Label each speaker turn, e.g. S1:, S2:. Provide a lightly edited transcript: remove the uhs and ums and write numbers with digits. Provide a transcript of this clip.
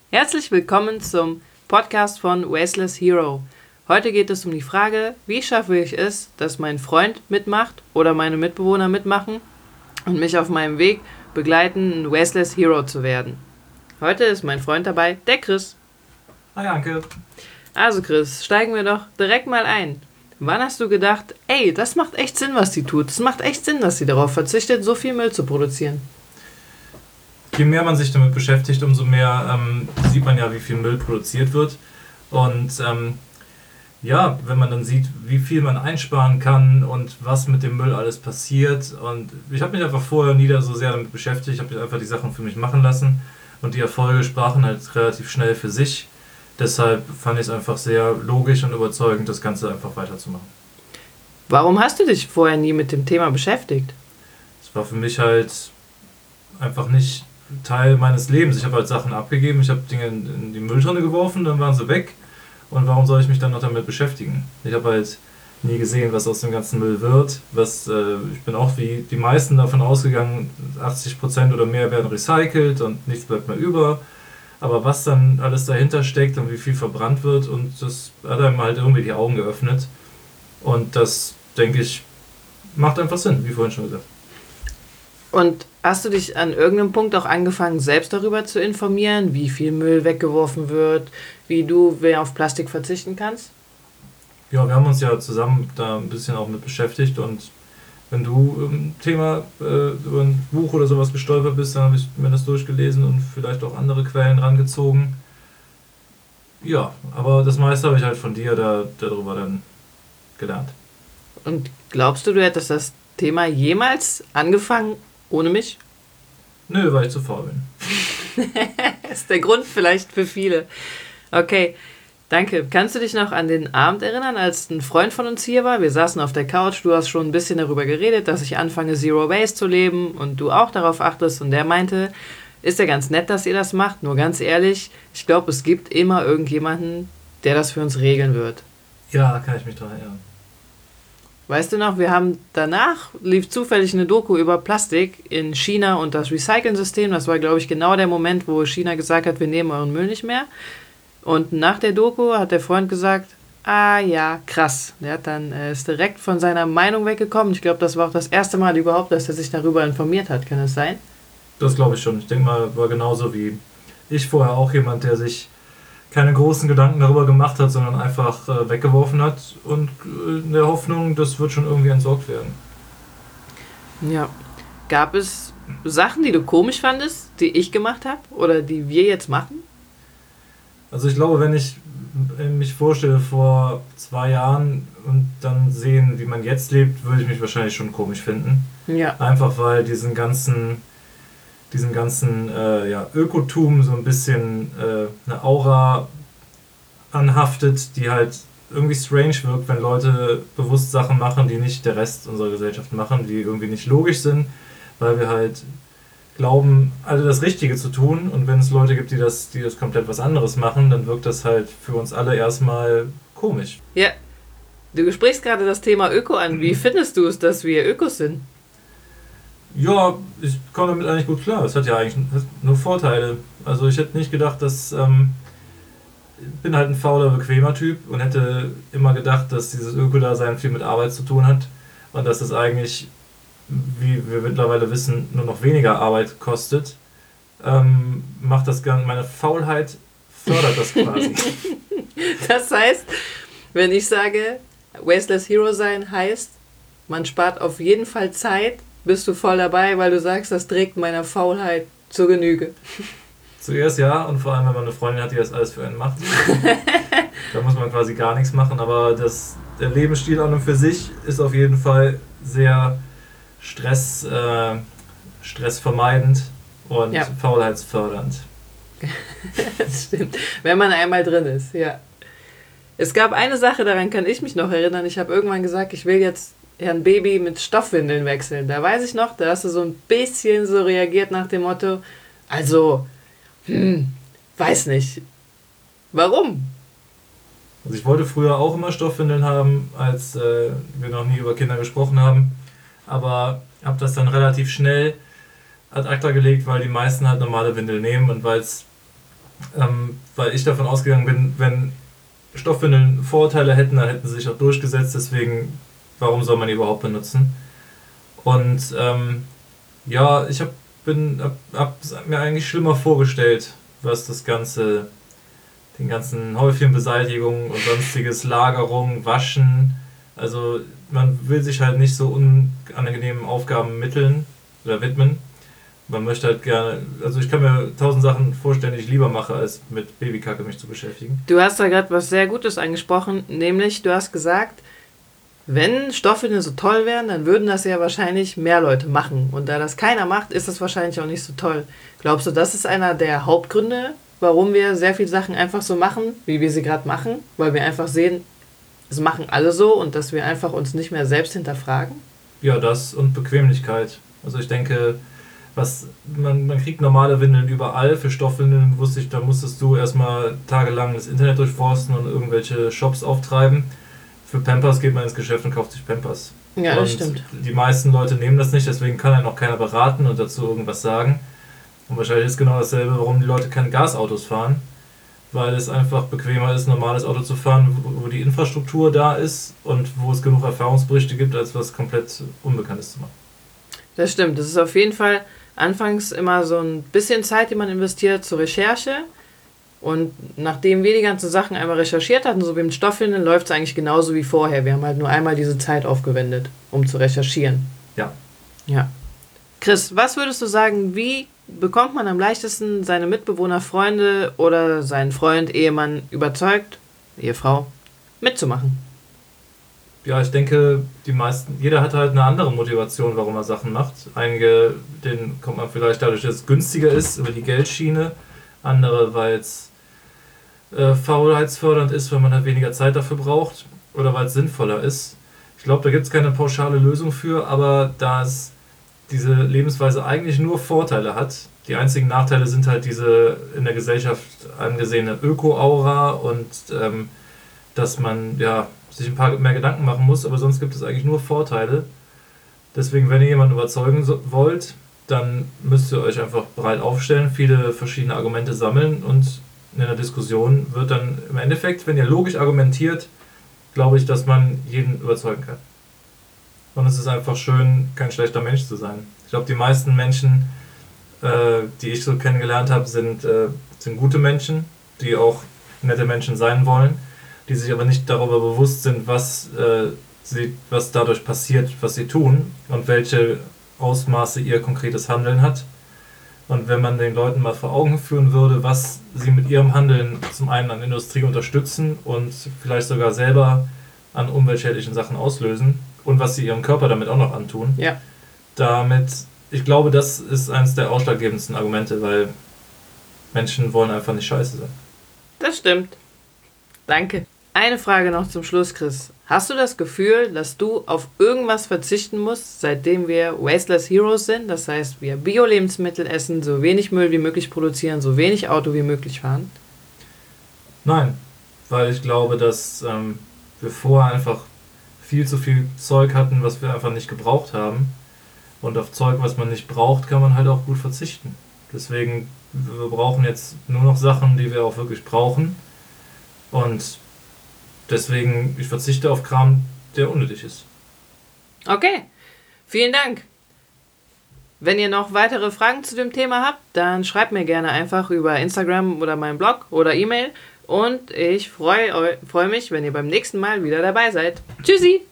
S1: Herzlich willkommen zum Podcast von Wasteless Hero. Heute geht es um die Frage, wie schaffe ich es, dass mein Freund mitmacht oder meine Mitbewohner mitmachen und mich auf meinem Weg begleiten, ein Wasteless Hero zu werden. Heute ist mein Freund dabei, der Chris.
S2: Hi Anke.
S1: Also Chris, steigen wir doch direkt mal ein. Wann hast du gedacht, ey, das macht echt Sinn, was die tut. Es macht echt Sinn, dass sie darauf verzichtet, so viel Müll zu produzieren.
S2: Je mehr man sich damit beschäftigt, umso mehr sieht man ja, wie viel Müll produziert wird. Und wenn man dann sieht, wie viel man einsparen kann und was mit dem Müll alles passiert. Und ich habe mich einfach vorher nie so sehr damit beschäftigt. Ich habe mich einfach die Sachen für mich machen lassen. Und die Erfolge sprachen halt relativ schnell für sich. Deshalb fand ich es einfach sehr logisch und überzeugend, das Ganze einfach weiterzumachen.
S1: Warum hast du dich vorher nie mit dem Thema beschäftigt?
S2: Es war für mich halt einfach nicht Teil meines Lebens. Ich habe halt Sachen abgegeben, ich habe Dinge in die Mülltonne geworfen, dann waren sie weg. Und warum soll ich mich dann noch damit beschäftigen? Ich habe halt nie gesehen, was aus dem ganzen Müll wird. Ich bin auch wie die meisten davon ausgegangen, 80% oder mehr werden recycelt und nichts bleibt mehr über. Aber was dann alles dahinter steckt und wie viel verbrannt wird, und das hat einem halt irgendwie die Augen geöffnet. Und das, denke ich, macht einfach Sinn, wie vorhin schon gesagt.
S1: Und hast du dich an irgendeinem Punkt auch angefangen, selbst darüber zu informieren, wie viel Müll weggeworfen wird, wie du auf Plastik verzichten kannst?
S2: Ja, wir haben uns ja zusammen da ein bisschen auch mit beschäftigt, und wenn du im Thema über ein Buch oder sowas gestolpert bist, dann habe ich mir das durchgelesen und vielleicht auch andere Quellen rangezogen. Ja, aber das meiste habe ich halt von dir darüber dann gelernt.
S1: Und glaubst du, du hättest das Thema jemals angefangen ohne mich?
S2: Nö, weil ich zu faul bin.
S1: Ist der Grund vielleicht für viele. Okay, danke. Kannst du dich noch an den Abend erinnern, als ein Freund von uns hier war? Wir saßen auf der Couch, du hast schon ein bisschen darüber geredet, dass ich anfange, Zero Waste zu leben und du auch darauf achtest, und der meinte, ist ja ganz nett, dass ihr das macht, nur ganz ehrlich, ich glaube, es gibt immer irgendjemanden, der das für uns regeln wird.
S2: Ja, kann ich mich daran erinnern.
S1: Weißt du noch, lief zufällig eine Doku über Plastik in China und das Recycling-System. Das war, glaube ich, genau der Moment, wo China gesagt hat, wir nehmen euren Müll nicht mehr. Und nach der Doku hat der Freund gesagt, ah ja, krass. Der hat dann ist direkt von seiner Meinung weggekommen. Ich glaube, das war auch das erste Mal überhaupt, dass er sich darüber informiert hat. Kann das sein? Das
S2: glaube ich schon. Ich denke mal, war genauso wie ich vorher auch jemand, der sich keine großen Gedanken darüber gemacht hat, sondern einfach weggeworfen hat, und in der Hoffnung, das wird schon irgendwie entsorgt werden.
S1: Ja. Gab es Sachen, die du komisch fandest, die ich gemacht habe oder die wir jetzt machen?
S2: Also ich glaube, wenn ich mich vorstelle vor 2 Jahren und dann sehen, wie man jetzt lebt, würde ich mich wahrscheinlich schon komisch finden.
S1: Ja.
S2: Einfach weil diesen ganzen Ökotum so ein bisschen eine Aura anhaftet, die halt irgendwie strange wirkt, wenn Leute bewusst Sachen machen, die nicht der Rest unserer Gesellschaft machen, die irgendwie nicht logisch sind, weil wir halt glauben, alle das Richtige zu tun, und wenn es Leute gibt, die das komplett was anderes machen, dann wirkt das halt für uns alle erstmal komisch.
S1: Ja, du sprichst gerade das Thema Öko an. Wie findest du es, dass wir Ökos sind?
S2: Ja, ich komme damit eigentlich gut klar. Es hat ja eigentlich nur Vorteile. Also ich hätte nicht gedacht, ich bin halt ein fauler, bequemer Typ und hätte immer gedacht, dass dieses Öko-Dasein viel mit Arbeit zu tun hat und dass es eigentlich, wie wir mittlerweile wissen, nur noch weniger Arbeit kostet. Macht das meine Faulheit, fördert das quasi.
S1: Das heißt, wenn ich sage, Wasteless Hero sein heißt, man spart auf jeden Fall Zeit, bist du voll dabei, weil du sagst, das trägt meiner Faulheit zur Genüge.
S2: Zuerst ja, und vor allem, wenn man eine Freundin hat, die das alles für einen macht. Da muss man quasi gar nichts machen, aber der Lebensstil an und für sich ist auf jeden Fall sehr stressvermeidend und faulheitsfördernd.
S1: Das stimmt, wenn man einmal drin ist, ja. Es gab eine Sache, daran kann ich mich noch erinnern. Ich habe irgendwann gesagt, ich will jetzt ein Baby mit Stoffwindeln wechseln. Da weiß ich noch, da hast du so ein bisschen so reagiert nach dem Motto, also, weiß nicht. Warum?
S2: Also ich wollte früher auch immer Stoffwindeln haben, als wir noch nie über Kinder gesprochen haben. Aber habe das dann relativ schnell ad acta gelegt, weil die meisten halt normale Windeln nehmen und weil es weil ich davon ausgegangen bin, wenn Stoffwindeln Vorteile hätten, dann hätten sie sich auch durchgesetzt, deswegen, warum soll man die überhaupt benutzen? Und ja, ich hab mir eigentlich schlimmer vorgestellt, was den ganzen Häufchenbeseitigung und sonstiges, Lagerung, Waschen, also man will sich halt nicht so unangenehmen Aufgaben widmen. Man möchte halt gerne, also ich kann mir 1000 Sachen vorstellen, die ich lieber mache, als mit Babykacke mich zu beschäftigen.
S1: Du hast da gerade was sehr Gutes angesprochen, nämlich du hast gesagt, wenn Stoffwindeln so toll wären, dann würden das ja wahrscheinlich mehr Leute machen. Und da das keiner macht, ist das wahrscheinlich auch nicht so toll. Glaubst du, das ist einer der Hauptgründe, warum wir sehr viele Sachen einfach so machen, wie wir sie gerade machen? Weil wir einfach sehen, es machen alle so und dass wir einfach uns nicht mehr selbst hinterfragen?
S2: Ja, das und Bequemlichkeit. Also ich denke, man kriegt normale Windeln überall. Für Stoffwindeln wusste ich, da musstest du erstmal tagelang das Internet durchforsten und irgendwelche Shops auftreiben. Für Pampers geht man ins Geschäft und kauft sich Pampers.
S1: Ja, das stimmt.
S2: Die meisten Leute nehmen das nicht, deswegen kann einen auch keiner beraten und dazu irgendwas sagen. Und wahrscheinlich ist genau dasselbe, warum die Leute keine Gasautos fahren. Weil es einfach bequemer ist, ein normales Auto zu fahren, wo die Infrastruktur da ist und wo es genug Erfahrungsberichte gibt, als was komplett Unbekanntes zu machen.
S1: Das stimmt. Das ist auf jeden Fall anfangs immer so ein bisschen Zeit, die man investiert zur Recherche. Und nachdem wir die ganzen Sachen einmal recherchiert hatten, so wie mit Stoffwindeln, läuft es eigentlich genauso wie vorher. Wir haben halt nur einmal diese Zeit aufgewendet, um zu recherchieren.
S2: Ja.
S1: Ja. Chris, was würdest du sagen, wie bekommt man am leichtesten seine Mitbewohner, Freunde oder seinen Freund, Ehemann überzeugt, Ehefrau, mitzumachen?
S2: Ja, ich denke, jeder hat halt eine andere Motivation, warum er Sachen macht. Einige, denen kommt man vielleicht dadurch, dass es günstiger ist, über die Geldschiene. Andere, weil es faulheitsfördernd ist, weil man halt weniger Zeit dafür braucht. Oder weil es sinnvoller ist. Ich glaube, da gibt es keine pauschale Lösung für, aber da es diese Lebensweise eigentlich nur Vorteile hat, die einzigen Nachteile sind halt diese in der Gesellschaft angesehene Öko-Aura und dass man ja sich ein paar mehr Gedanken machen muss, aber sonst gibt es eigentlich nur Vorteile. Deswegen, wenn ihr jemanden überzeugen wollt, dann müsst ihr euch einfach breit aufstellen, viele verschiedene Argumente sammeln und in einer Diskussion wird dann im Endeffekt, wenn ihr logisch argumentiert, glaube ich, dass man jeden überzeugen kann. Und es ist einfach schön, kein schlechter Mensch zu sein. Ich glaube, die meisten Menschen, die ich so kennengelernt habe, sind gute Menschen, die auch nette Menschen sein wollen, die sich aber nicht darüber bewusst sind, was dadurch passiert, was sie tun und welche Ausmaße ihr konkretes Handeln hat. Und wenn man den Leuten mal vor Augen führen würde, was sie mit ihrem Handeln zum einen an Industrie unterstützen und vielleicht sogar selber an umweltschädlichen Sachen auslösen und was sie ihrem Körper damit auch noch antun.
S1: Ja.
S2: Ich glaube, das ist eines der ausschlaggebendsten Argumente, weil Menschen wollen einfach nicht scheiße sein.
S1: Das stimmt. Danke. Eine Frage noch zum Schluss, Chris. Hast du das Gefühl, dass du auf irgendwas verzichten musst, seitdem wir Wasteless Heroes sind? Das heißt, wir Bio-Lebensmittel essen, so wenig Müll wie möglich produzieren, so wenig Auto wie möglich fahren?
S2: Nein, weil ich glaube, dass wir vorher einfach viel zu viel Zeug hatten, was wir einfach nicht gebraucht haben. Und auf Zeug, was man nicht braucht, kann man halt auch gut verzichten. Deswegen, wir brauchen jetzt nur noch Sachen, die wir auch wirklich brauchen. Und deswegen, ich verzichte auf Kram, der unnötig ist.
S1: Okay, vielen Dank. Wenn ihr noch weitere Fragen zu dem Thema habt, dann schreibt mir gerne einfach über Instagram oder meinen Blog oder E-Mail. Und ich freue mich, wenn ihr beim nächsten Mal wieder dabei seid. Tschüssi!